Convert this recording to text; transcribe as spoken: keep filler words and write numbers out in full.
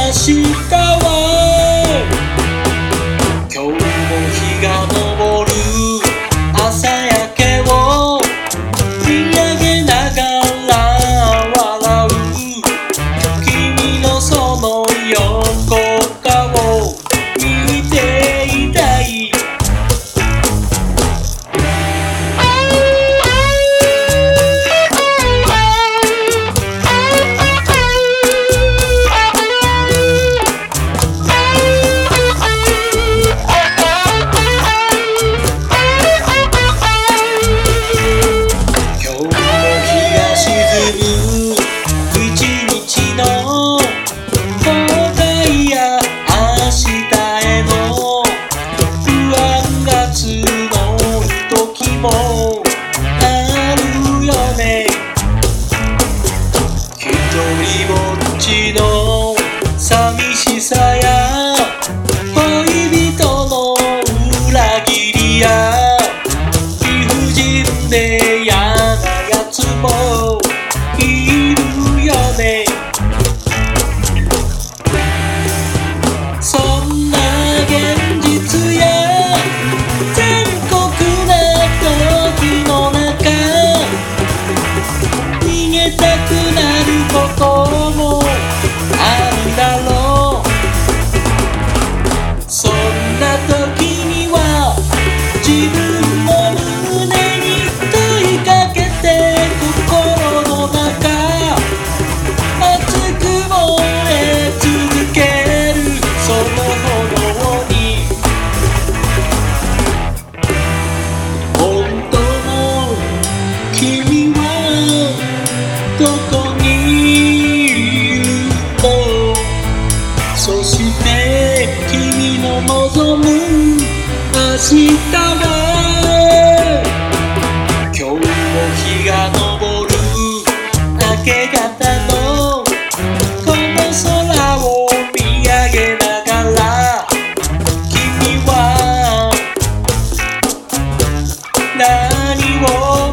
日は今日も日が昇る朝焼けを見上げながら笑う君のその横顔見ていたいの寂しさや恋人の裏切りや理不尽で嫌なやつもいるよね。そんな現実や残酷な時の中逃げたくなることもあるだろう。そんな時には自分の胸に問いかけて心の中熱く燃え続けるその炎に本当の君はどこにそして君の望む明日は今日も日が昇る明け方のこの空を見上げながら君は何を